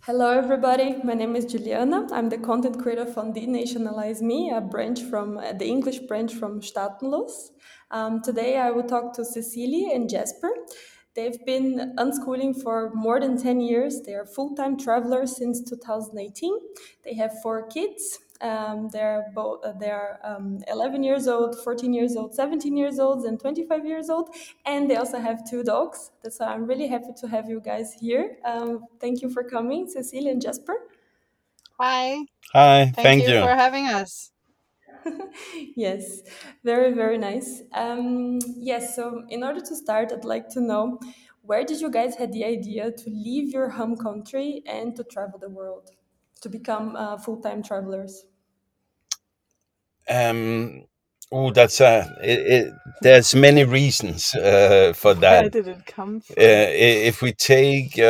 Hello, everybody. My name is Juliana. I'm the content creator from Denationalize Me, a branch from the English branch from Staatenlos. Today, I will talk to Cecilie and Jasper. They've been unschooling for more than 10 years. They are full time travelers since 2018. They have four kids. They're 11 years old, 14 years old, 17 years old, and 25 years old. And they also have two dogs. That's why I'm really happy to have you guys here. Thank you for coming, Cecilia and Jasper. Hi, Hi, thank thank you you. for having us. Yes, very, very nice. Yes, so in order to start, I'd like to know where did you guys had the idea to leave your home country and to travel the world, to become full-time travelers? Um, oh, that's there's many reasons for that. Where did it come from? If we take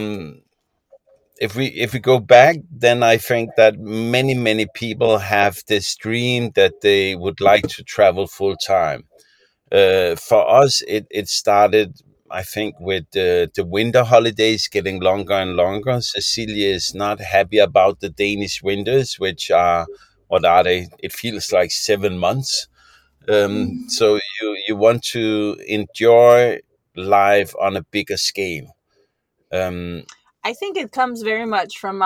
if we go back, then I think that many people have this dream that they would like to travel full time. For us, it started, I think, with the winter holidays getting longer and longer. Cecilia is not happy about the Danish winters, which are, what are they? It feels like 7 months. So you want to enjoy life on a bigger scale. Um, I think it comes very much from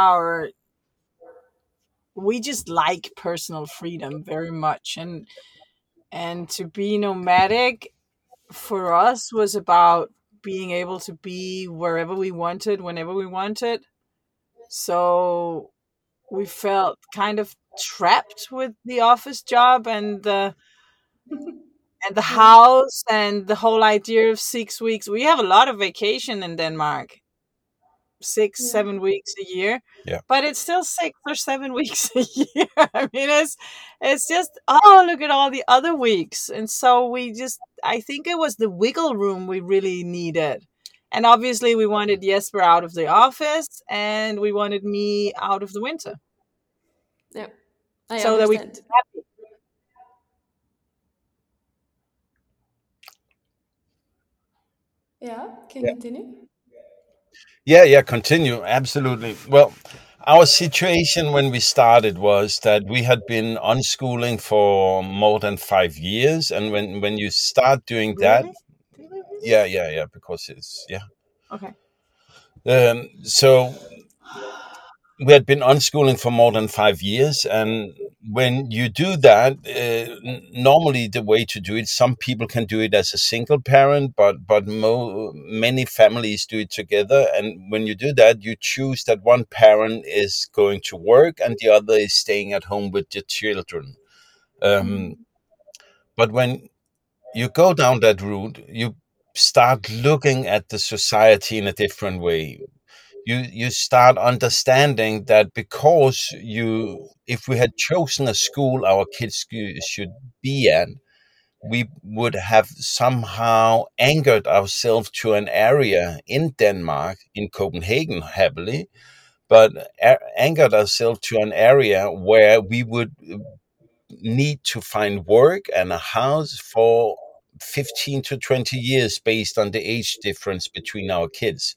we just like personal freedom very much, and to be nomadic for us was about being able to be wherever we wanted, whenever we wanted. So we felt kind of trapped with the office job and the Yeah. house and the whole idea of 6 weeks. We have a lot of vacation in Denmark, six, Yeah. 7 weeks a year, yeah. but it's still 6 or 7 weeks a year. I mean, it's just, oh, look at all the other weeks. And so I think it was the wiggle room we really needed. And obviously, we wanted Jesper out of the office and we wanted me out of the winter Yeah. I so that we could understand. be happy. Yeah. Can you continue? Yeah, continue. Absolutely. Well, our situation when we started was that we had been unschooling for more than 5 years. And when you start doing that, Really? Did we really? yeah, because it's, yeah. Okay. So we had been unschooling for more than 5 years. And when you do that, normally the way to do it, some people can do it as a single parent, but many families do it together. And when you do that, you choose that one parent is going to work and the other is staying at home with the children. Um, Mm. but when you go down that route, you start looking at the society in a different way. You start understanding that because you if we had chosen a school our kids should be at, we would have somehow anchored ourselves to an area in Denmark, in Copenhagen, happily, but anchored ourselves to an area where we would need to find work and a house for 15 to 20 years based on the age difference between our kids.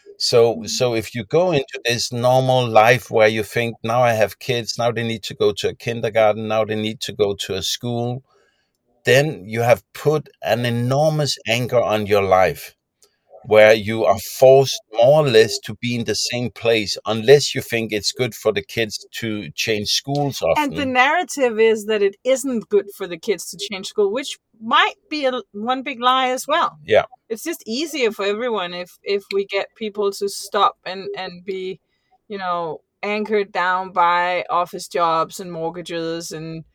So if you go into this normal life where you think, now I have kids, now they need to go to a kindergarten, now they need to go to a school, then you have put an enormous anchor on your life where you are forced more or less to be in the same place unless you think it's good for the kids to change schools And the often. narrative is that it isn't good for the kids to change school, which might be one big lie as well. Yeah, It's just easier for everyone if we get people to stop and be, anchored down by office jobs and mortgages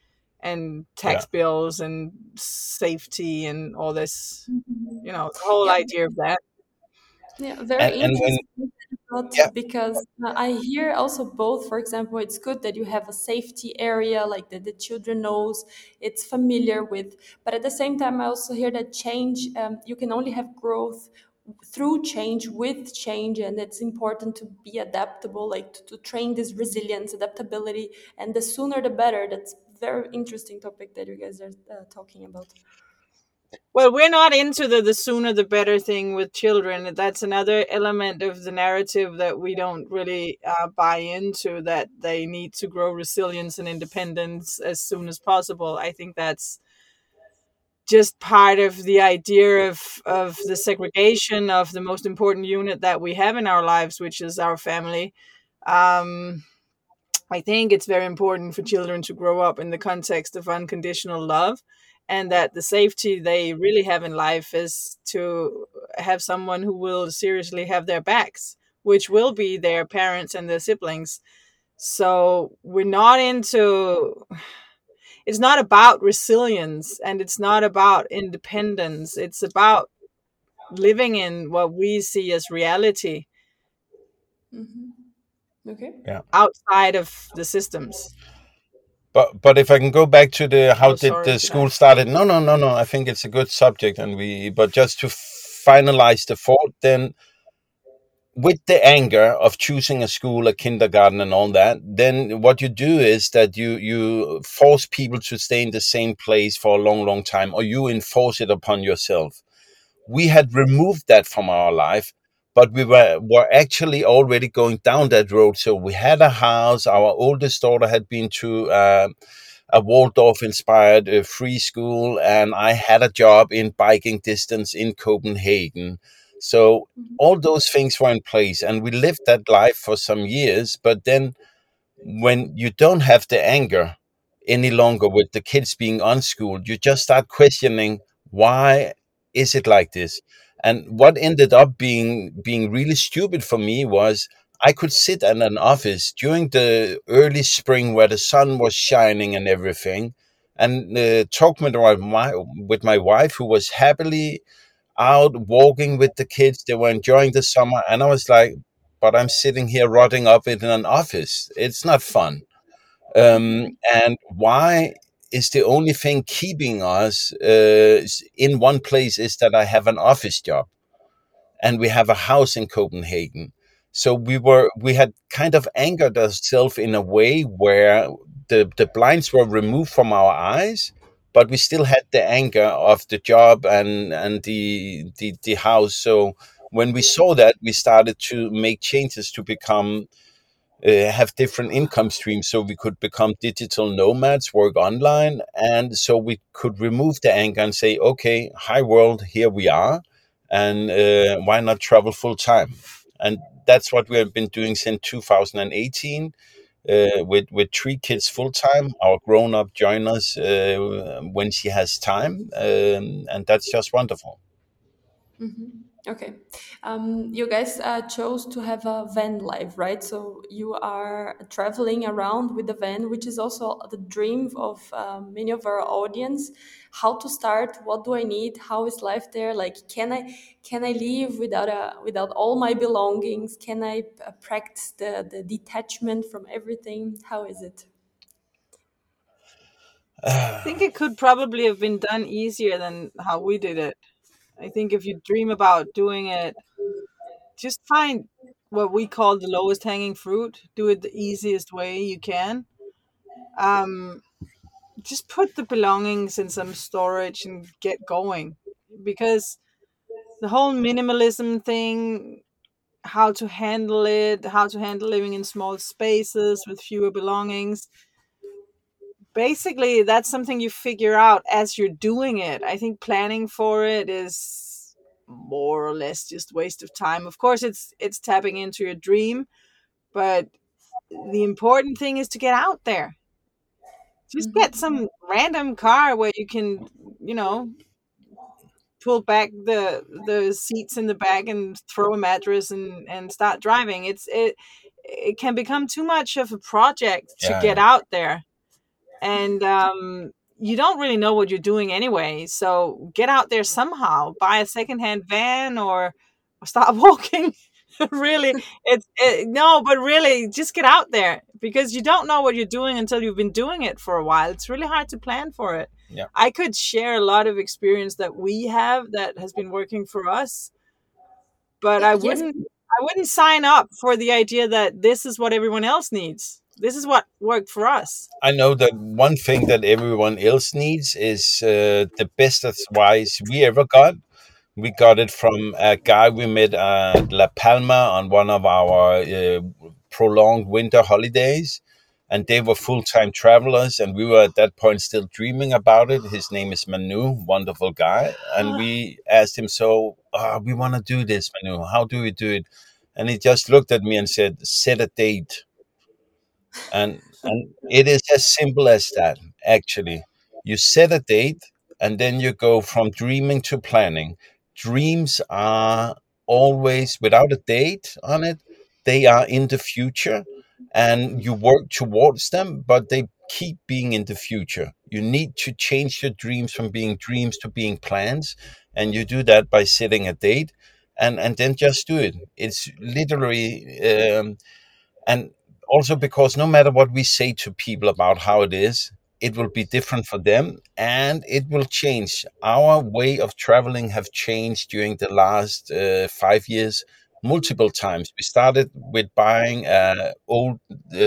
and yeah. tax bills and safety and all this, the whole Yeah. idea of that. Yeah, very And when, interesting thought yeah, because I hear also both. For example, it's good that you have a safety area, like that the children knows it's familiar with. But at the same time, I also hear that change, you can only have growth through change, with change, and it's important to be adaptable, like to train this resilience, adaptability, and the sooner the better. That's very interesting topic that you guys are talking about. Well, we're not into the sooner the better thing with children. That's another element of the narrative that we don't really buy into, that they need to grow resilience and independence as soon as possible. I think that's just part of the idea of the segregation of the most important unit that we have in our lives, which is our family. Um, I think it's very important for children to grow up in the context of unconditional love, and that the safety they really have in life is to have someone who will seriously have their backs, which will be their parents and their siblings. So we're not into, it's not about resilience and it's not about independence. It's about living in what we see as reality Okay. Yeah. outside of the systems. But if I can go back to the how Oh, did sorry, the did I? school started? No, no, no, no. I think it's a good subject, and we. But just to finalize the thought, then with the anger of choosing a school, a kindergarten, and all that, then what you do is that you force people to stay in the same place for a long, long time, or you enforce it upon yourself. We had removed that from our life, but we were actually already going down that road. So we had a house. Our oldest daughter had been to a Waldorf inspired free school, and I had a job in biking distance in Copenhagen. So all those things were in place, and we lived that life for some years. But then when you don't have the anger any longer with the kids being unschooled, you just start questioning, why is it like this? And what ended up being really stupid for me was I could sit in an office during the early spring where the sun was shining and everything, and talk with my wife, who was happily out walking with the kids. They were enjoying the summer, and I was like, but I'm sitting here rotting up in an office. It's not fun. And why is the only thing keeping us in one place is that I have an office job and we have a house in Copenhagen. So we had kind of angered ourselves in a way where the blinds were removed from our eyes, but we still had the anger of the job and the house. So when we saw that, we started to make changes to become have different income streams, so we could become digital nomads, work online, and so we could remove the anger and say, okay, hi world, here we are, and why not travel full time? And that's what we have been doing since 2018, with three kids full time. Our grown up join us when she has time, and that's just wonderful. Okay. You guys chose to have a van life, right? So you are traveling around with the van, which is also the dream of many of our audience. How to start? What do I need? How is life there? Like, can I live without all my belongings? Can I practice the detachment from everything? How is it? I think it could probably have been done easier than how we did it. I think if you dream about doing it, just find what we call the lowest hanging fruit. Do it the easiest way you can. Um, just put the belongings in some storage and get going. Because the whole minimalism thing, how to handle living in small spaces with fewer belongings, basically that's something you figure out as you're doing it. I think planning for it is more or less just waste of time. Of course it's tapping into your dream, but the important thing is to get out there. Just get some random car where you can, you know, pull back the seats in the back and throw a mattress and start driving. It can become too much of a project to Yeah, get out there, and you don't really know what you're doing anyway. So get out there somehow. Buy a secondhand van or start walking. Really, no, but really, just get out there because you don't know what you're doing until you've been doing it for a while. It's really hard to plan for it. yeah, I could share a lot of experience that we have that has been working for us, but Yes. I wouldn't sign up for the idea that this is what everyone else needs. this is what worked for us. I know that one thing that everyone else needs is the best advice we ever got. We got it from a guy we met at La Palma on one of our prolonged winter holidays. And they were full time travelers, and we were at that point still dreaming about it. His name is Manu, wonderful guy. And we asked him, so we want to do this, Manu. How do we do it? And he just looked at me and said, set a date. And it is as simple as that, actually. You set a date, and then you go from dreaming to planning. Dreams are always without a date on it. They are in the future, and you work towards them, but they keep being in the future. You need to change your dreams from being dreams to being plans, and you do that by setting a date, and then just do it. It's literally and also because no matter what we say to people about how it is, it will be different for them, and it will change. Our way of traveling have changed during the last 5 years multiple times. We started with buying an old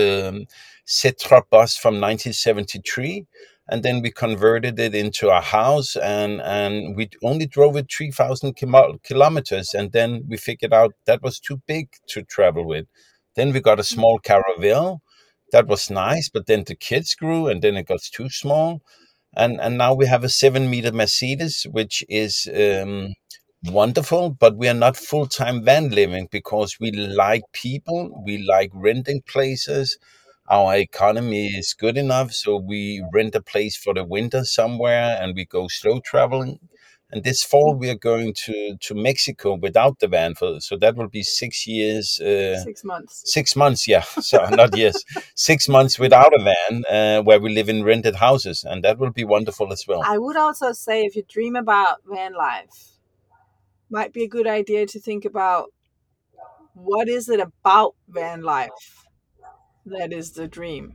Cetra bus from 1973, and then we converted it into a house, and we only drove it 3,000 kilometers, and then we figured out that was too big to travel with. Then we got a small Caravelle. That was nice, but then the kids grew, and then it got too small. And now we have a 7-meter Mercedes, which is wonderful, but we are not full time van living because we like people, we like renting places. Our economy is good enough, so we rent a place for the winter somewhere, and we go slow traveling. And this fall we are going to Mexico without the van, so that will be 6 years. 6 months. 6 months, yeah. So not years. 6 months without a van, where we live in rented houses, and that will be wonderful as well. I would also say if you dream about van life, might be a good idea to think about what is it about van life that is the dream.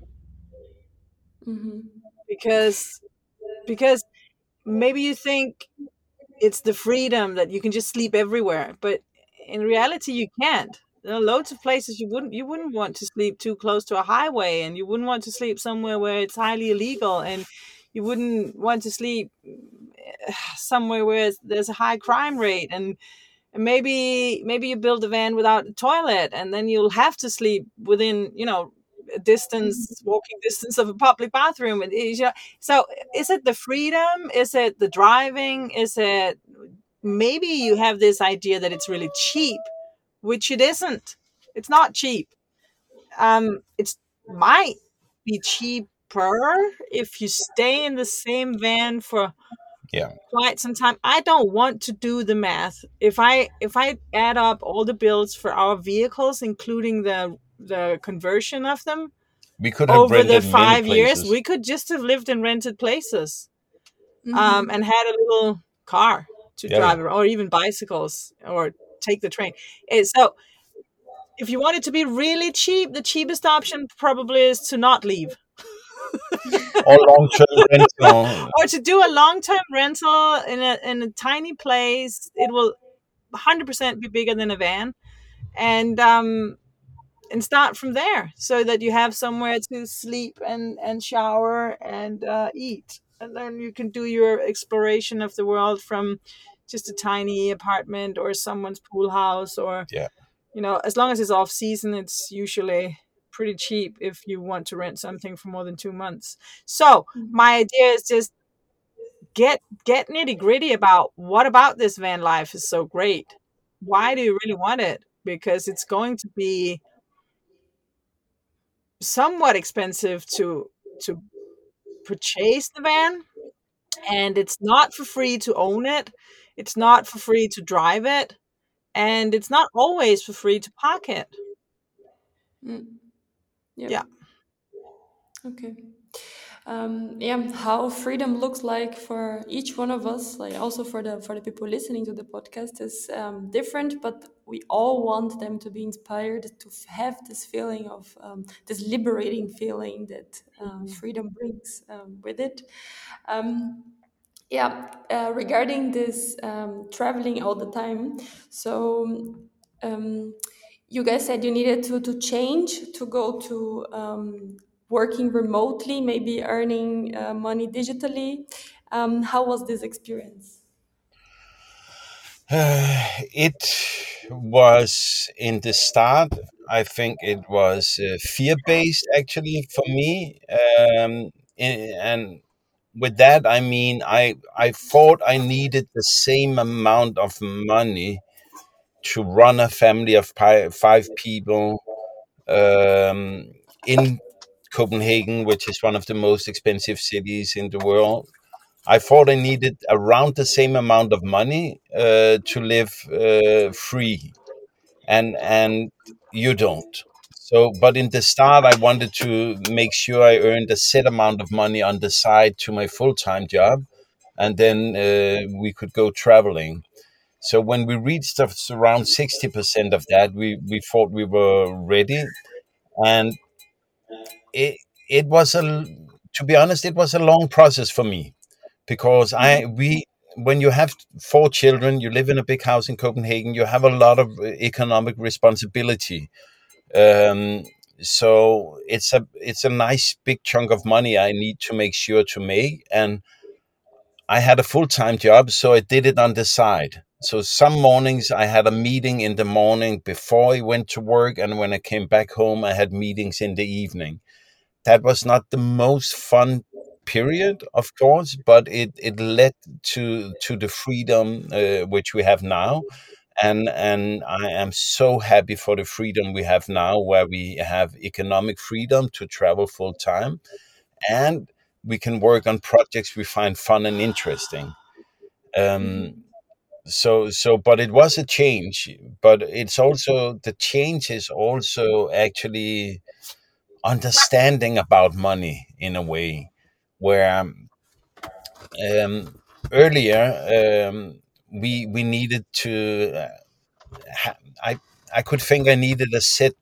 Because maybe you think it's the freedom that you can just sleep everywhere, but in reality you can't. There are loads of places you wouldn't want to sleep too close to a highway, and you wouldn't want to sleep somewhere where it's highly illegal, and you wouldn't want to sleep somewhere where there's a high crime rate, and maybe you build a van without a toilet, and then you'll have to sleep within a walking distance of a public bathroom. And so is it the freedom? Is it the driving? Is it maybe you have this idea that it's really cheap, which it isn't. It's not cheap. It might be cheaper if you stay in the same van for quite some time. I don't want to do the math. If I add up all the bills for our vehicles, including the conversion of them, we could have over the rented many 5 years, places. we could just have lived in rented places, and had a little car to drive, or even bicycles, or take the train. So if you want it to be really cheap, the cheapest option probably is to not leave. Or long-term rental. Or to do a long-term rental in a tiny place. It will 100% be bigger than a van, and start from there, so that you have somewhere to sleep and shower and eat, and then you can do your exploration of the world from just a tiny apartment or someone's pool house, or as long as it's off season, it's usually pretty cheap if you want to rent something for more than 2 months. So my idea is just get nitty gritty about what about this van life is so great. Why do you really want it? Because it's going to be somewhat expensive to purchase the van, and it's not for free to own it. It's not for free to drive it, and it's not always for free to park it. Yeah. Okay. How freedom looks like for each one of us, like also for the people listening to the podcast, is different. But we all want them to be inspired to have this feeling of this liberating feeling that freedom brings with it. Regarding this traveling all the time, so. you guys said you needed to change to go to working remotely, maybe earning money digitally. How was this experience? It was in the start. I think it was fear based actually for me, and with that I mean I thought I needed the same amount of money to run a family of five people in Copenhagen, which is one of the most expensive cities in the world. I thought I needed around the same amount of money to live free, and you don't. So, but in the start, I wanted to make sure I earned a set amount of money on the side to my full time job, and then we could go traveling. So when we reached around 60% of that, we thought we were ready, and it it was a to be honest, it was a long process for me because I Mhm. we when you have four children, you live in a big house in Copenhagen, you have a lot of economic responsibility. Um, so it's a nice big chunk of money I need to make sure to make, and I had a full time job, so I did it on the side. So some mornings I had a meeting in the morning before I went to work, and when I came back home, I had meetings in the evening. That was not the most fun period, of course, but it led to the freedom which we have now, and I am so happy for the freedom we have now, where we have economic freedom to travel full time, and we can work on projects we find fun and interesting. Um, Mhm. but it was a change, but it's also the change is also actually understanding about money in a way where um, earlier we needed to ha- I I could think I needed a set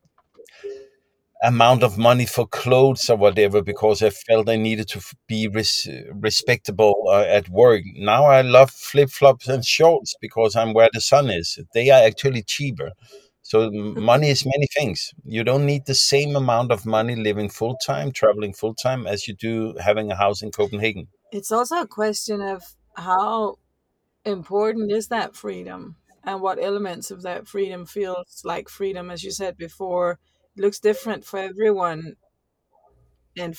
amount of money for clothes or whatever because I felt I needed to be respectable at work. Now I love flip flops and shorts because I'm where the sun is. They are actually cheaper. So money is many things. You don't need the same amount of money living full time, traveling full time, as you do having a house in Copenhagen. It's also a question of how important is that freedom and what elements of that freedom feels like freedom. As you said before, it looks different for everyone. And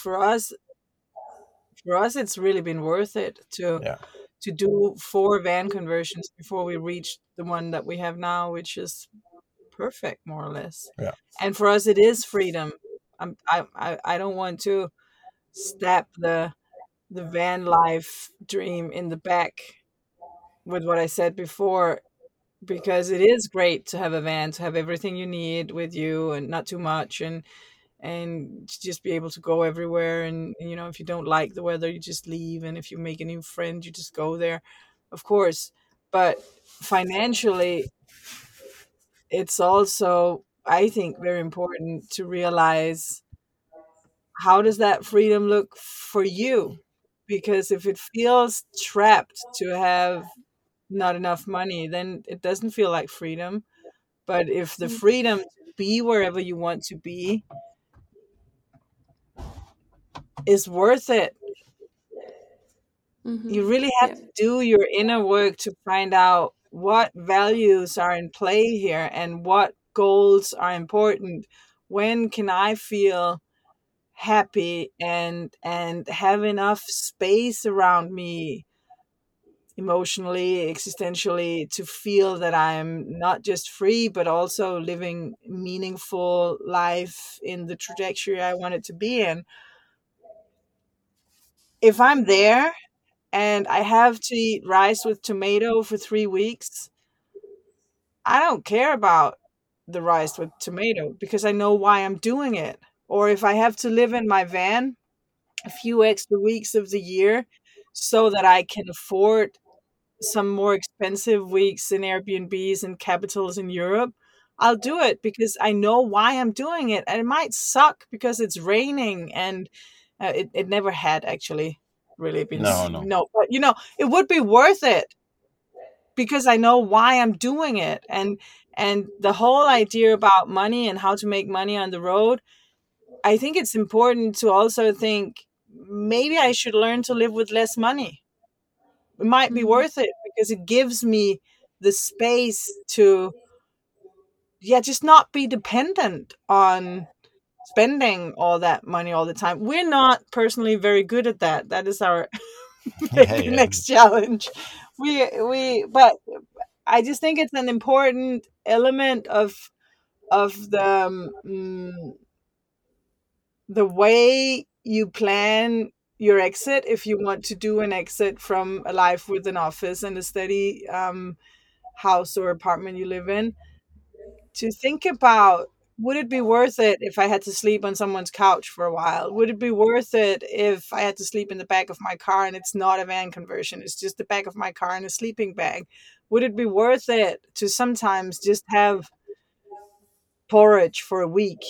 for us, it's really been worth it Yeah, to do 4 van conversions before we reached the one that we have now, which is perfect, more or less. yeah. And for us, it is freedom. I don't want to stab the van life dream in the back with what I said before, because it is great to have a van, to have everything you need with you and not too much, and to just be able to go everywhere. And if you don't like the weather, you just leave, and if you make a new friend, you just go there, of course. But financially, it's also, I think, very important to realize, how does that freedom look for you? Because if it feels trapped to have not enough money, then it doesn't feel like freedom. But if the freedom to be wherever you want to be is worth it, you Mhm. really have Yeah. to do your inner work to find out what values are in play here and what goals are important. When can I feel happy and have enough space around me, emotionally, existentially, to feel that I'm not just free but also living meaningful life in the trajectory I want it to be in. If I'm there and I have to eat rice with tomato for 3 weeks, I don't care about the rice with tomato because I know why I'm doing it. Or if I have to live in my van a few extra weeks of the year so that I can afford some more expensive weeks in Airbnbs and capitals in Europe, I'll do it because I know why I'm doing it. And it might suck because it's raining, and it never had actually really been, No, no. no, but it would be worth it because I know why I'm doing it. And And the whole idea about money and how to make money on the road, I think it's important to also think maybe I should learn to live with less money. It might be Mhm. worth it because it gives me the space to, yeah, just not be dependent on spending all that money all the time. We're not personally very good at that. That is our Yeah, maybe yeah. next challenge. But I just think it's an important element of the way you plan your exit if you want to do an exit from a life with an office and a steady house or apartment you live in, to think about, would it be worth it if I had to sleep on someone's couch for a while? Would it be worth it if I had to sleep in the back of my car and it's not a van conversion, it's just the back of my car and a sleeping bag? Would it be worth it to sometimes just have porridge for a week?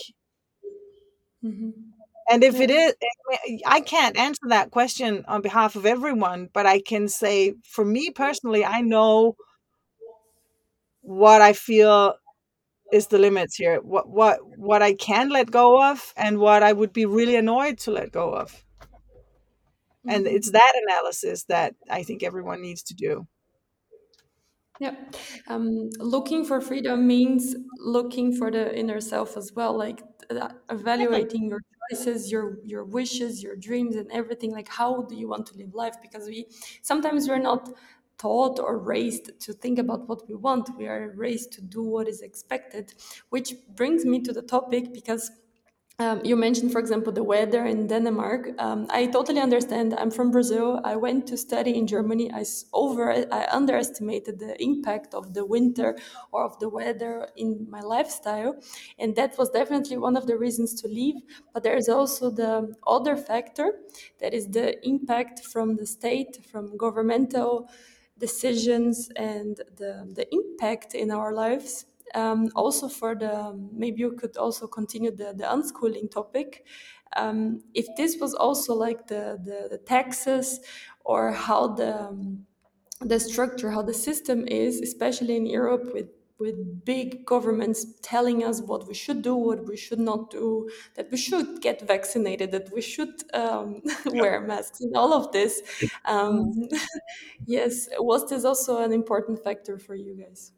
Mhm. And if Yeah. it is, I can't answer that question on behalf of everyone, but I can say for me personally, I know what I feel is the limits here. What I can let go of and what I would be really annoyed to let go of. And it's Mhm. that analysis that I think everyone needs to do. Yeah. Looking for freedom means looking for the inner self as well, like Exactly. evaluating your choices, your wishes, your dreams, and everything. Like, how do you want to live life? Because we sometimes we're not taught or raised to think about what we want. We are raised to do what is expected, which brings me to the topic because you mentioned, for example, the weather in Denmark. I totally understand. I'm from Brazil. I went to study in Germany. I underestimated the impact of the winter or of the weather in my lifestyle, and that was definitely one of the reasons to leave. But there is also the other factor, that is the impact from the state, from governmental decisions, and the impact in our lives. Also for the, maybe you could also continue the unschooling topic. If this was also like the taxes, or how the structure, how the system is, especially in Europe, with big governments telling us what we should do, what we should not do, that we should get vaccinated, that we should wear masks, and all of this. Mm. Um, yes, was this also an important factor for you guys?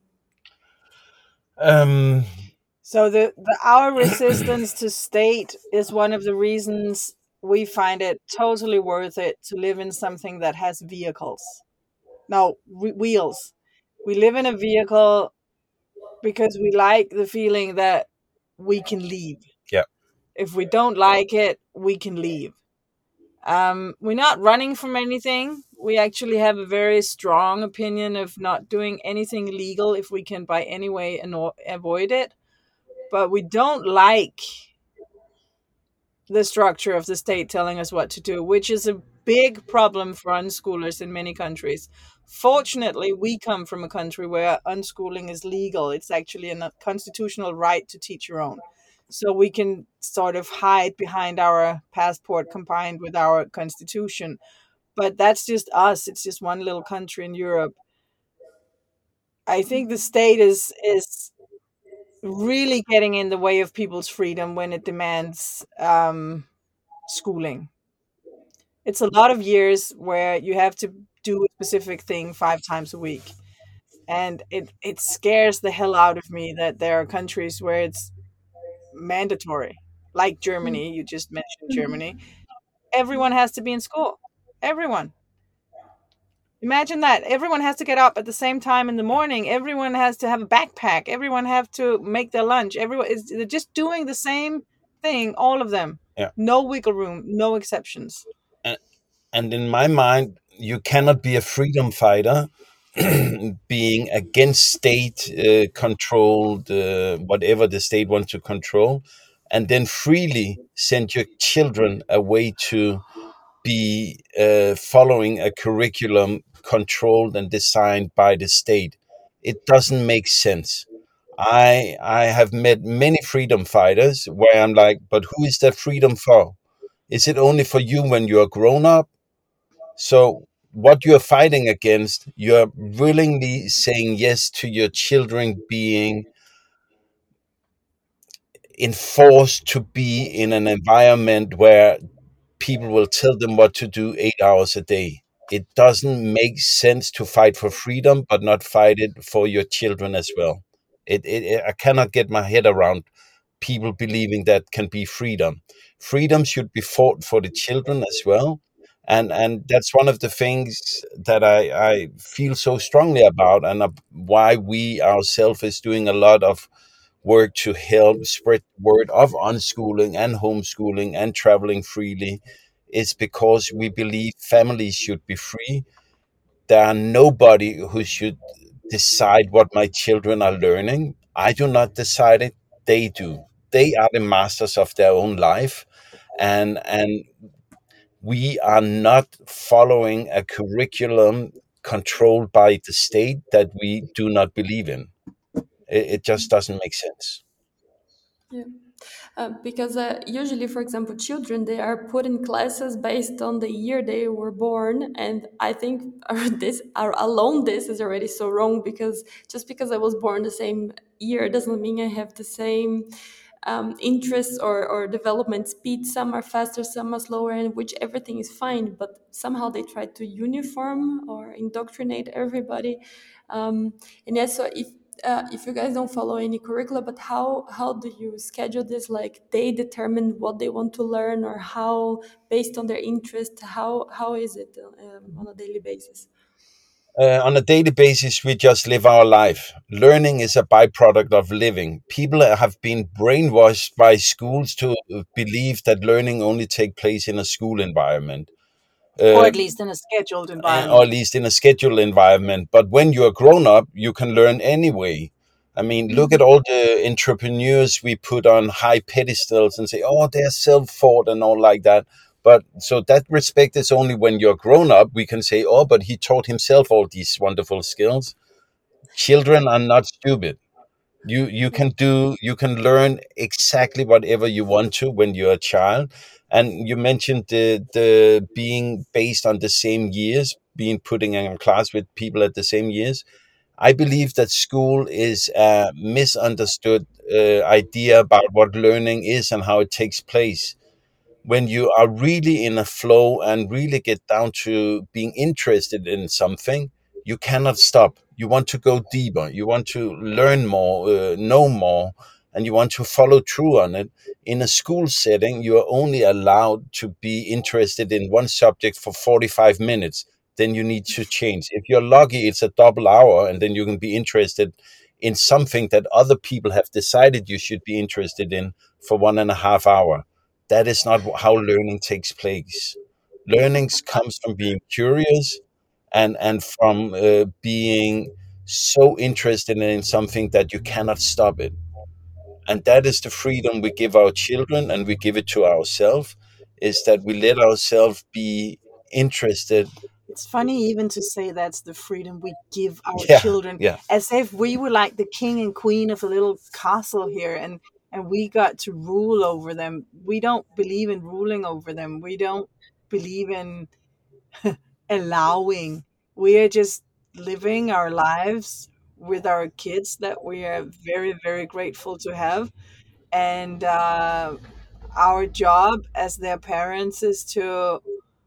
Um, So our resistance to state is one of the reasons we find it totally worth it to live in something that has vehicles. No, wheels. We live in a vehicle because we like the feeling that we can leave. yeah. If we don't like it, we can leave. We're not running from anything. We actually have a very strong opinion of not doing anything illegal if we can by any way avoid it. But we don't like the structure of the state telling us what to do, which is a big problem for unschoolers in many countries. Fortunately, we come from a country where unschooling is legal. It's actually a constitutional right to teach your own. So we can sort of hide behind our passport combined with our constitution. But that's just us. It's just one little country in Europe. I think the state is really getting in the way of people's freedom when it demands schooling. It's a lot of years where you have to do a specific thing 5 times a week, and it scares the hell out of me that there are countries where it's mandatory, like Germany. You just mentioned Germany. Everyone has to be in school. Everyone. Imagine that. Everyone has to get up at the same time in the morning. Everyone has to have a backpack. Everyone have to make their lunch. Everyone is, they're just doing the same thing, all of them. Yeah. No wiggle room, no exceptions. And, and in my mind, you cannot be a freedom fighter being against state controlled, whatever the state wants to control, and then freely send your children away to be following a curriculum controlled and designed by the state. It doesn't make sense. I have met many freedom fighters where I'm like, but who is that freedom for? Is it only for you when you're grown up? So what you're fighting against, you're willingly saying yes to your children being enforced to be in an environment where people will tell them what to do 8 hours a day. It doesn't make sense to fight for freedom, but not fight it for your children as well. I cannot get my head around people believing that can be freedom. Freedom should be fought for the children as well. And that's one of the things that I feel so strongly about, and why we ourselves is doing a lot of work to help spread the word of unschooling and homeschooling and traveling freely, is because we believe families should be free. There are nobody who should decide what my children are learning. I do not decide it, they do. They are the masters of their own life, and we are not following a curriculum controlled by the state that we do not believe in. It just doesn't make sense. Yeah. Because usually, for example, children, they are put in classes based on the year they were born, and I think this alone this is already so wrong, because just because I was born the same year doesn't mean I have the same interests or development speed. Some are faster, some are slower, and which everything is fine, but somehow they try to uniform or indoctrinate everybody. And yeah, so if you guys don't follow any curricula, but how do you schedule this? Like they determine what they want to learn, or how based on their interest? How is it on a daily basis? On a daily basis, we just live our life. Learning is a byproduct of living. People have been brainwashed by schools to believe that learning only take place in a school environment. Or Uh, at least in a scheduled or at environment. least in a scheduled environment. But when you're grown up, you can learn anyway. I mean, look at Mhm. all the entrepreneurs we put on high pedestals and say, oh, they're self taught and all like that. But so that respect is only when you're grown up. We can say, oh, but he taught himself all these wonderful skills. Children are not stupid. You can learn exactly whatever you want to when you're a child. And you mentioned the being based on the same years, being putting in a class with people at the same years. I believe that school is a misunderstood idea about what learning is and how it takes place. When you are really in a flow and really get down to being interested in something, you cannot stop. You want to go deeper. You want to learn more, know more, and you want to follow through on it. In a school setting, you are only allowed to be interested in one subject for 45 minutes. Then you need to change. If you're lucky, it's a double hour, and then you can be interested in something that other people have decided you should be interested in for 1.5 hours. That is not how learning takes place. Learning comes from being curious, and from being so interested in something that you cannot stop it. And that is the freedom we give our children, and we give it to ourselves, is that we let ourselves be interested. It's funny even to say that's the freedom we give our Yeah, children, yeah. as if we were like the king and queen of a little castle here, and we got to rule over them. We don't believe in ruling over them. We don't believe in allowing. We are just living our lives with our kids that we are very, very grateful to have. And our job as their parents is to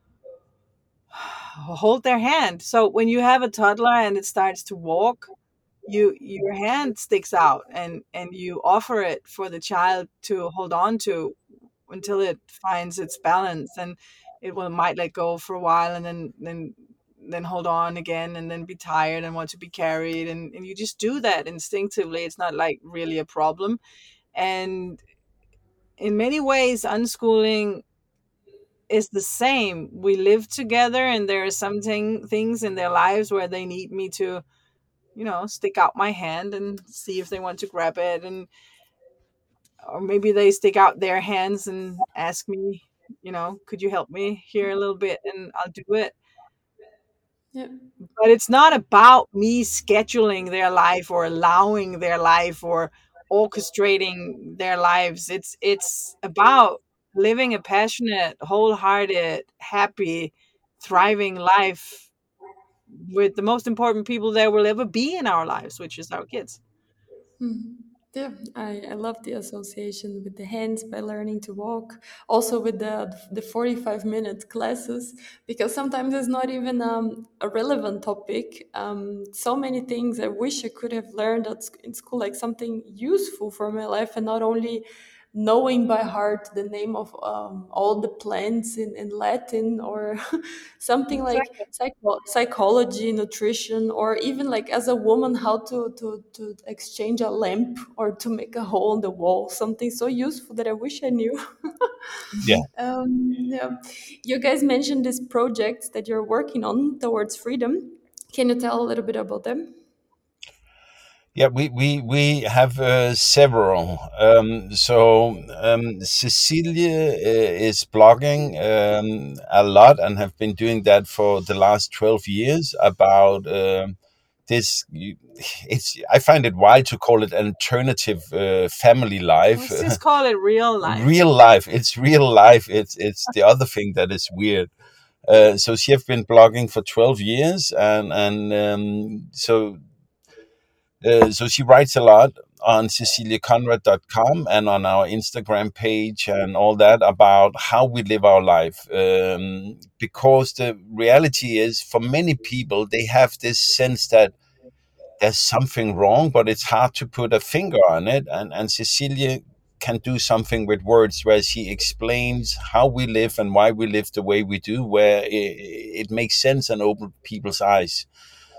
hold their hand. So when you have a toddler and it starts to walk, your hand sticks out, and you offer it for the child to hold on to until it finds its balance, and it will might let go for a while, and then hold on again, and then be tired and want to be carried, and you just do that instinctively. It's not like really a problem. And in many ways, unschooling is the same. We live together, and there are things in their lives where they need me to, stick out my hand and see if they want to grab it, and or maybe they stick out their hands and ask me, could you help me here a little bit, and I'll do it. Yeah. But it's not about me scheduling their life or allowing their life or orchestrating their lives. It's about living a passionate, wholehearted, happy, thriving life with the most important people there will ever be in our lives, which is our kids. Mhm. Yeah, I love the association with the hands by learning to walk. Also with the 45-minute classes, because sometimes it's not even a relevant topic. So many things I wish I could have learned in school, like something useful for my life, and not only knowing by heart the name of all the plants in Latin, or something like Exactly. psychology, nutrition, or even like as a woman how to exchange a lamp or to make a hole in the wall. Something so useful that I wish I knew. Yeah. Yeah. You guys mentioned these projects that you're working on towards freedom. Can you tell a little bit about them? Yeah, we have several. Cecilia is blogging a lot and have been doing that for the last 12 years about this. It's I find it wild to call it an alternative family life. Let's just call it real life. Real life. It's real life. It's the other thing that is weird. So she have been blogging for 12 years, so she writes a lot on ceciliaconrad.com and on our Instagram page and all that about how we live our life. Because the reality is, for many people, they have this sense that there's something wrong, but it's hard to put a finger on it. And Cecilia can do something with words where she explains how we live and why we live the way we do, where it makes sense and open people's eyes.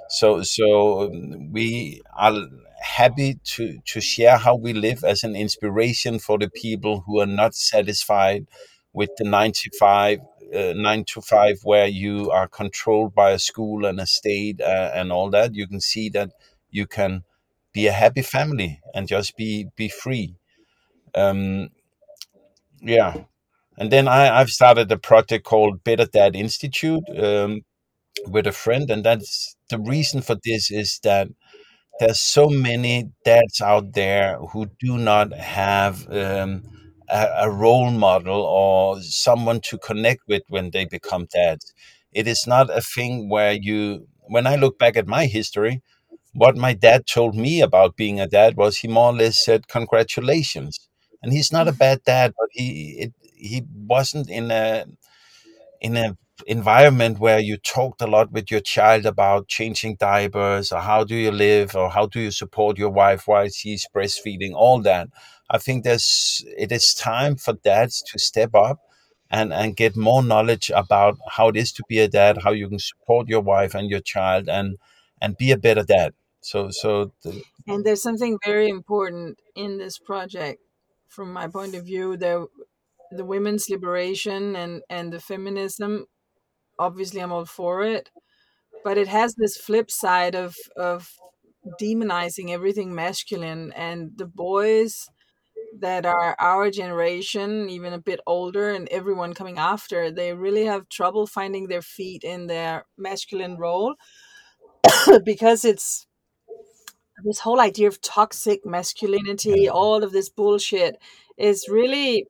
We are happy to share how we live as an inspiration for the people who are not satisfied with the 9 to 5 where you are controlled by a school and a state and all that. You can see that you can be a happy family and just be free. Um, yeah. And then I've started a project called Better Dad Institute with a friend, and that's the reason for this is that there's so many dads out there who do not have a role model or someone to connect with when they become dads. It is not a thing where when I look back at my history, what my dad told me about being a dad was he more or less said, "Congratulations." And he's not a bad dad, but he wasn't in a environment where you talked a lot with your child about changing diapers or how do you live or how do you support your wife while she's breastfeeding, all that. I think it is time for dads to step up and get more knowledge about how it is to be a dad, how you can support your wife and your child and be a better dad. And there's something very important in this project from my point of view. The women's liberation and the feminism, obviously I'm all for it, but it has this flip side of demonizing everything masculine, and the boys that are our generation, even a bit older, and everyone coming after, they really have trouble finding their feet in their masculine role because it's this whole idea of toxic masculinity, all of this bullshit is really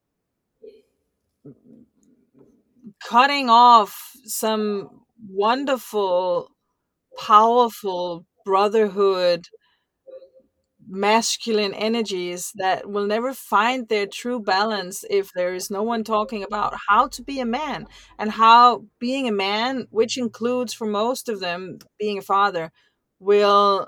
cutting off some wonderful, powerful brotherhood, masculine energies that will never find their true balance if there is no one talking about how to be a man and how being a man, which includes for most of them being a father, will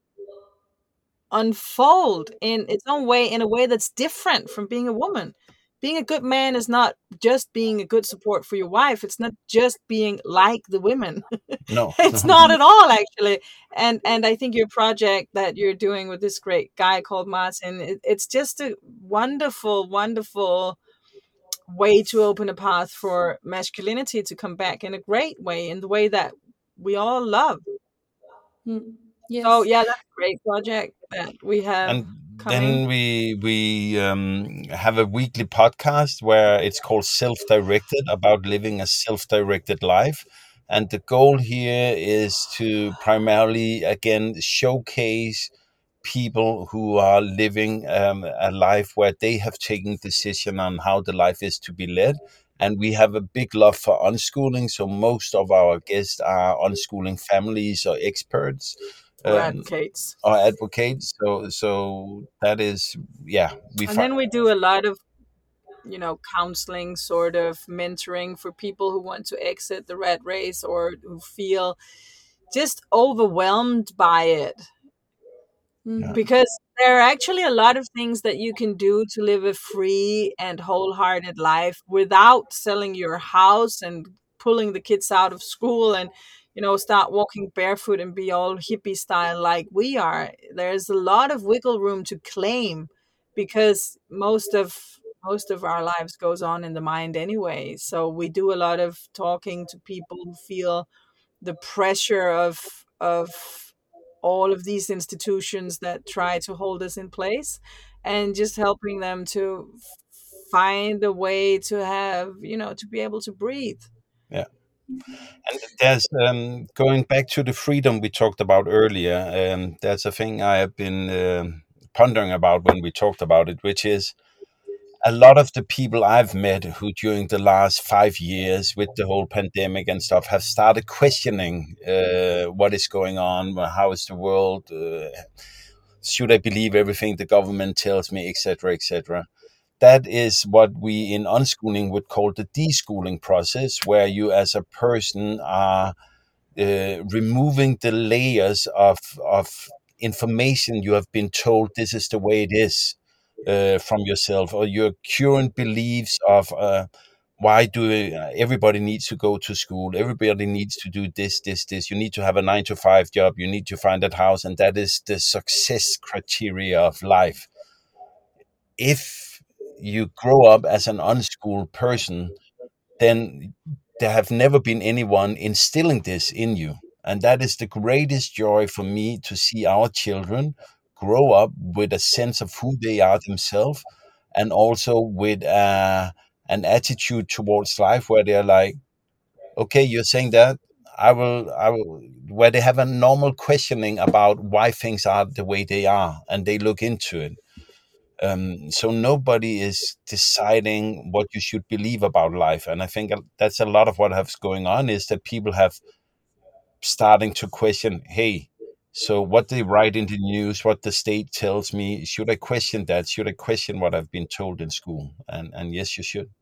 unfold in its own way, in a way that's different from being a woman. Being a good man is not just being a good support for your wife. It's not just being like the women. No. It's not at all, actually. And I think your project that you're doing with this great guy called Martin, it's just a wonderful, wonderful way to open a path for masculinity to come back in a great way, in the way that we all love. Mm. So Yes. yeah, that's a great project that we have And coming. then we have a weekly podcast where it's called Self-Directed, about living a self-directed life. And the goal here is to primarily, again, showcase people who are living a life where they have taken decision on how the life is to be led. And we have a big love for unschooling, so most of our guests are unschooling families or experts. or um, advocates. or advocates. So that is, yeah, we And find. then we do a lot of, counseling, sort of mentoring for people who want to exit the rat race or who feel just overwhelmed by it. Yeah, Mhm. Because there are actually a lot of things that you can do to live a free and wholehearted life without selling your house and pulling the kids out of school and, start walking barefoot and be all hippie style like we are. There's a lot of wiggle room to claim, because most of our lives goes on in the mind anyway. So we do a lot of talking to people who feel the pressure of all of these institutions that try to hold us in place, and just helping them to find a way to have, to be able to breathe. yeah. And there's, going back to the freedom we talked about earlier. There's a thing I have been pondering about when we talked about it, which is a lot of the people I've met who, during the last 5 years with the whole pandemic and stuff, have started questioning what is going on, how is the world, should I believe everything the government tells me, etc., etc. That is what we in unschooling would call the deschooling process, where you as a person are removing the layers of information you have been told this is the way it is, from yourself, or your current beliefs of why do everybody needs to go to school, everybody needs to do this, you need to have a 9 to 5 job, you need to find that house, and that is the success criteria of life. If you grow up as an unschooled person, then there have never been anyone instilling this in you. And that is the greatest joy for me, to see our children grow up with a sense of who they are themselves, and also with an attitude towards life where they're like, okay, you're saying that. I will, where they have a normal questioning about why things are the way they are, and they look into it. So nobody is deciding what you should believe about life, and I think that's a lot of what has going on, is that people have starting to question, hey, so what they write in the news, what the state tells me, should I question that? Should I question what I've been told in school? And yes, you should.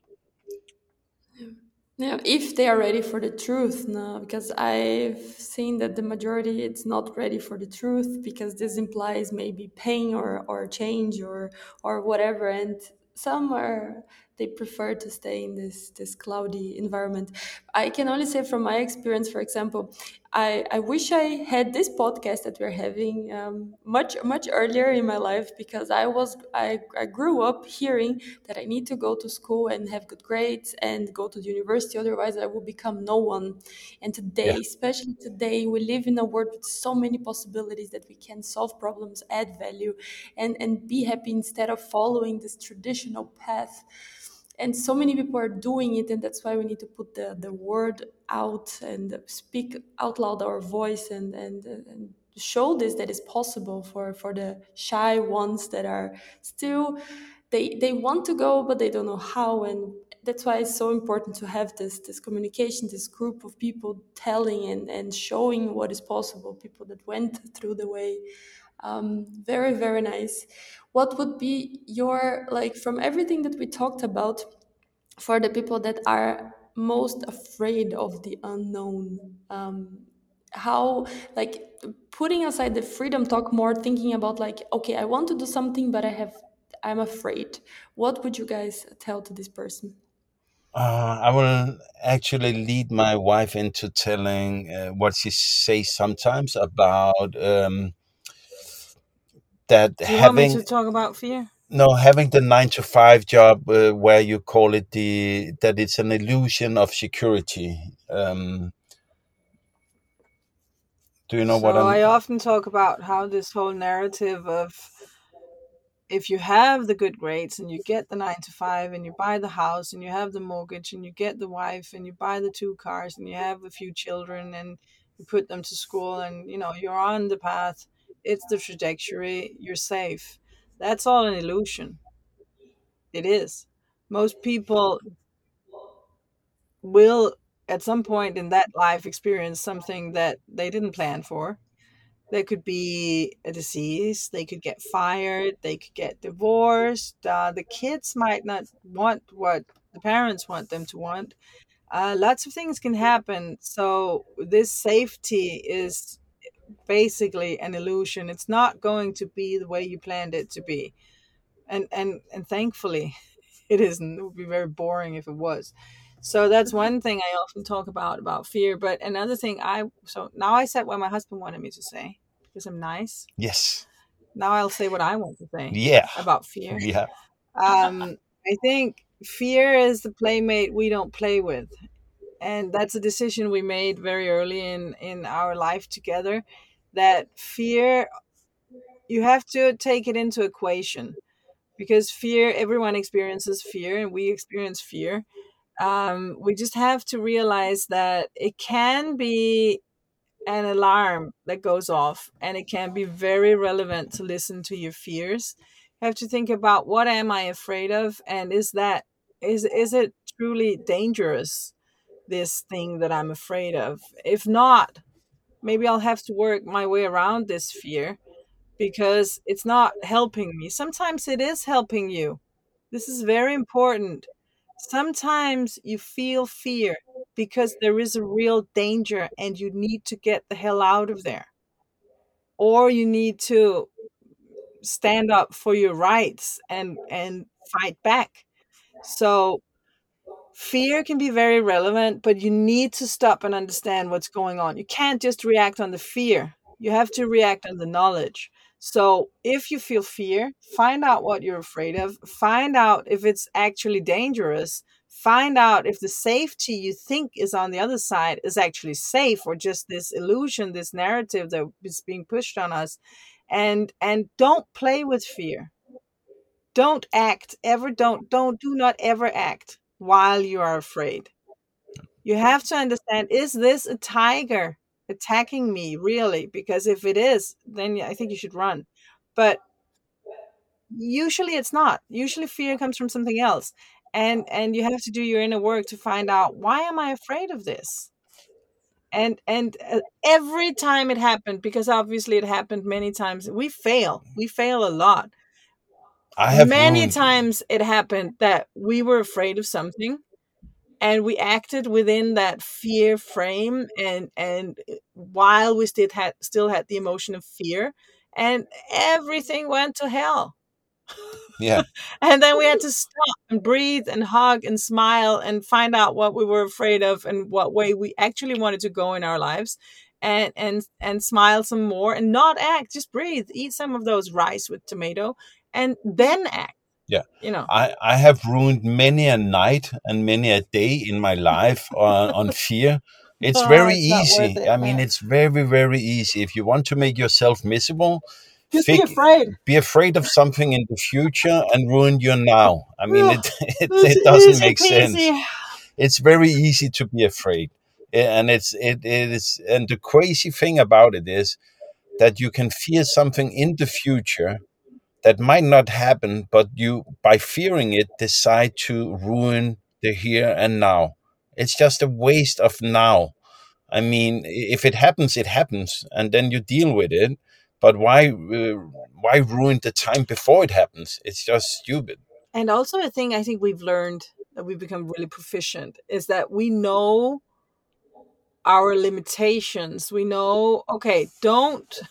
Yeah, if they are ready for the truth, no, because I've seen that the majority it's not ready for the truth, because this implies maybe pain or change or whatever, and some are they prefer to stay in this cloudy environment. I can only say from my experience, for example, I wish I had this podcast that we're having much earlier in my life, because I grew up hearing that I need to go to school and have good grades and go to the university, otherwise I will become no one. And Yeah, today, especially today, we live in a world with so many possibilities that we can solve problems, add value, and be happy instead of following this traditional path. And so many people are doing it, and that's why we need to put the word out and speak out loud our voice, and show this that is possible for the shy ones that are still they want to go but they don't know how. And that's why it's so important to have this communication, this group of people telling and showing what is possible, people that went through the way. Very, very nice. What would be your, like, from everything that we talked about, for the people that are most afraid of the unknown, how, like, putting aside the freedom talk, more thinking about, like, okay, I want to do something but I'm afraid, what would you guys tell to this person? I will actually lead my wife into telling what she says sometimes about, that Do you want me having, to talk about fear? no, having the 9 to 5 job, where you call it the that it's an illusion of security. Do you know what So I'm? I often talk about how this whole narrative of, if you have the good grades and you get the 9 to 5 and you buy the house and you have the mortgage and you get the wife and you buy the 2 cars and you have a few children and you put them to school and you're on the path, it's the trajectory, you're safe. That's all an illusion. It is. Most people will at some point in that life experience something that they didn't plan for, There could be a disease. They could get fired. They could get divorced. The kids might not want what the parents want them to want. Lots of things can happen. So this safety is basically an illusion. It's not going to be the way you planned it to be. And thankfully it isn't. It would be very boring if it was. So that's one thing I often talk about fear. But another thing, so now I said what my husband wanted me to say because I'm nice. Yes. Now I'll say what I want to say Yeah. about fear. Yeah. I think fear is the playmate we don't play with. And that's a decision we made very early in our life together, that fear, you have to take it into equation, because fear, everyone experiences fear and we experience fear. We just have to realize that it can be an alarm that goes off, and it can be very relevant to listen to your fears. You have to think about, what am I afraid of, and is it truly dangerous, this thing that I'm afraid of? If not, maybe I'll have to work my way around this fear, because it's not helping me. Sometimes it is helping you. This is very important. Sometimes you feel fear because there is a real danger and you need to get the hell out of there. Or you need to stand up for your rights and fight back. So fear can be very relevant, but you need to stop and understand what's going on. You can't just react on the fear. You have to react on the knowledge. So if you feel fear, find out what you're afraid of, find out if it's actually dangerous, find out if the safety you think is on the other side is actually safe, or just this illusion, this narrative that is being pushed on us. And don't play with fear. Don't act ever. Do not ever act while you are afraid. You have to understand, is this a tiger attacking me really? Because if it is, then I think you should run. But usually it's not. Usually fear comes from something else. And you have to do your inner work to find out, why am I afraid of this? And every time it happened, because obviously it happened many times, we fail. We fail a lot. I have Many ruined. times it happened that we were afraid of something and we acted within that fear frame, and while we still had the emotion of fear, and everything went to hell. Yeah. And then we had to stop and breathe and hug and smile and find out what we were afraid of and what way we actually wanted to go in our lives, and smile some more and not act, just breathe, eat some of those rice with tomato, and then act, Yeah. you know. I have ruined many a night and many a day in my life on fear. It's Oh, very it's not worth easy. it. I mean, it's very, very easy. If you want to make yourself miserable, Just be afraid. be afraid of something in the future and ruin your now. I mean, Ugh, it's it doesn't easy make sense. peasy. It's very easy to be afraid. And it is, and the crazy thing about it is that you can fear something in the future that might not happen, but you, by fearing it, decide to ruin the here and now. It's just a waste of now. I mean, if it happens, it happens, and then you deal with it. But why ruin the time before it happens? It's just stupid. And also a thing I think we've learned, that we've become really proficient, is that we know our limitations. We know, okay, don't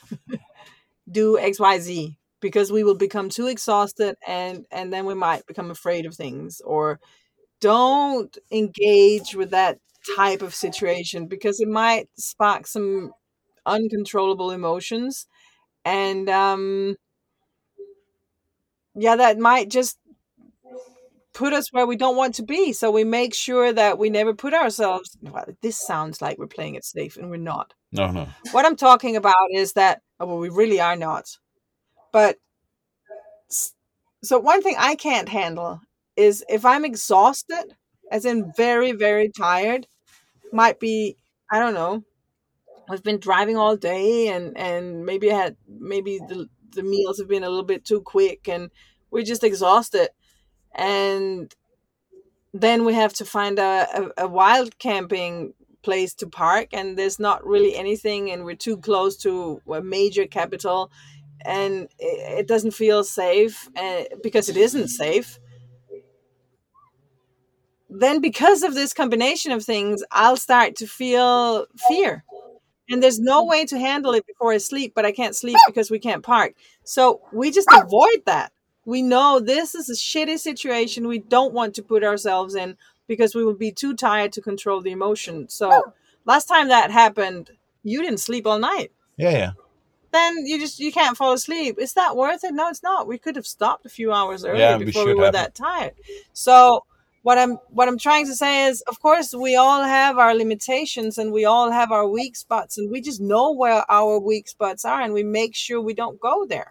do XYZ, because we will become too exhausted, and then we might become afraid of things. Or don't engage with that type of situation, because it might spark some uncontrollable emotions. And yeah, that might just put us where we don't want to be. So we make sure that we never put ourselves, well, this sounds like we're playing it safe, and we're not. No, no. What I'm talking about is that, well, we really are not. But so one thing I can't handle is if I'm exhausted, as in very, very tired, might be, I don't know, I've been driving all day, and maybe the meals have been a little bit too quick, and we're just exhausted. And then we have to find a wild camping place to park, and there's not really anything, and we're too close to a major capital, and it doesn't feel safe, because it isn't safe. Then because of this combination of things, I'll start to feel fear. And there's no way to handle it before I sleep, but I can't sleep because we can't park. So we just avoid that. We know this is a shitty situation we don't want to put ourselves in because we will be too tired to control the emotion. So last time that happened, you didn't sleep all night. Yeah, yeah. Then you can't fall asleep. Is that worth it? No, it's not. We could have stopped a few hours earlier Yeah, we before we should were have. that tired. So what I'm trying to say is, of course, we all have our limitations and we all have our weak spots, and we just know where our weak spots are, and we make sure we don't go there.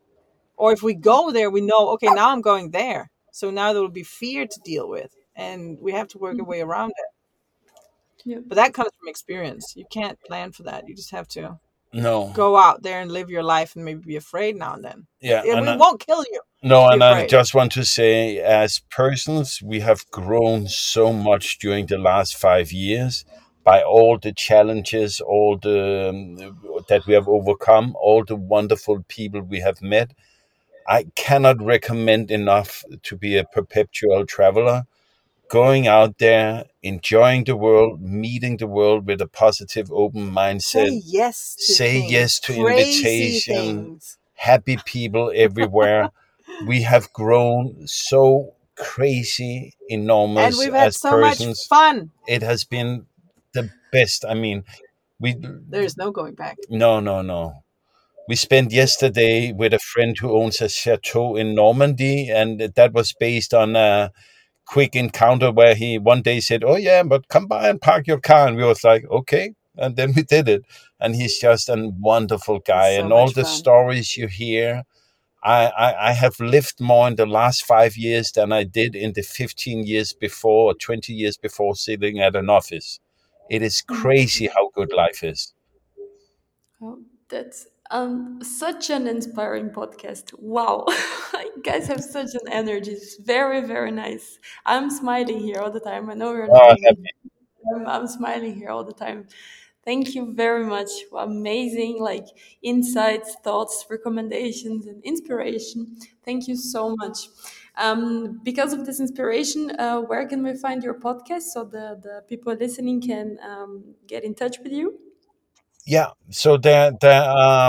Or if we go there, we know, okay, now I'm going there. So now there will be fear to deal with, and we have to work our way around it. Yeah. But that comes from experience. You can't plan for that. You just have to No. go out there and live your life and maybe be afraid now and then. Yeah, It and won't kill you. no, Be and I afraid. just want to say, as persons, we have grown so much during the last 5 years by all the challenges, all the that we have overcome, all the wonderful people we have met. I cannot recommend enough to be a perpetual traveler, going out there, enjoying the world, meeting the world with a positive, open mindset. Say yes to Say things, yes to crazy invitation, things. happy people everywhere. We have grown so crazy And enormous we've had as so much persons. fun. It has been the best. I mean, we There's no going back. no. We spent yesterday with a friend who owns a chateau in Normandy, and that was based on a quick encounter where he one day said, "Oh yeah, but come by and park your car," and we was like, "Okay," and then we did it. And he's just a wonderful guy, So and all much the fun. stories you hear. I have lived more in the last 5 years than I did in the 15 years before or 20 years before sitting at an office. It is crazy how good life is. Oh, that's such an inspiring podcast. Wow. You guys have such an energy. It's very, very nice. I'm smiling here all the time. I know we're not Oh, even, I'm smiling here all the time. Thank you very much. Amazing, like insights, thoughts, recommendations, and inspiration. Thank you so much. Because of this inspiration, where can we find your podcast so the people listening can get in touch with you? yeah. So there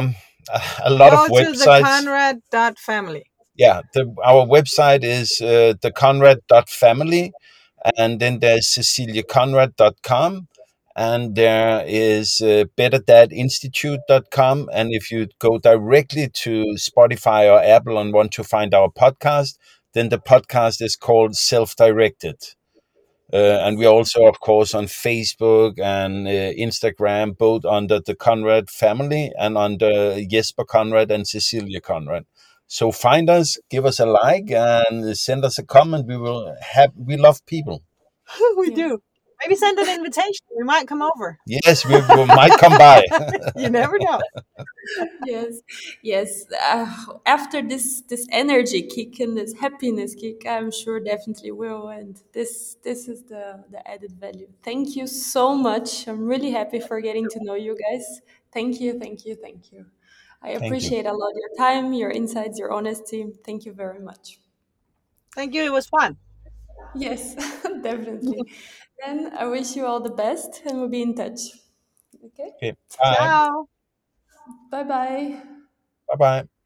a lot of Go to the websites. Conrad.family. Yeah, our website is theconrad.family, and then there's ceciliaconrad.com, and there is betterdadinstitute.com. And if you go directly to Spotify or Apple and want to find our podcast, then the podcast is called Self Directed. And we're also, of course, on Facebook and Instagram, both under the Conrad family and under Jesper Conrad and Cecilia Conrad. So find us, give us a like, and send us a comment. We love people. We Yeah. do. Maybe send an invitation. We might come over. Yes, we might come by. You never know. Yes, yes. After this energy kick and this happiness kick, I'm sure definitely will. And this is the added value. Thank you so much. I'm really happy for getting to know you guys. Thank you, thank you, thank you. I Thank you. appreciate a lot your time, your insights, your honesty. Thank you very much. Thank you. It was fun. Yes, definitely. Then I wish you all the best, and we'll be in touch. Okay. Okay. Bye. Ciao. Bye bye. Bye bye.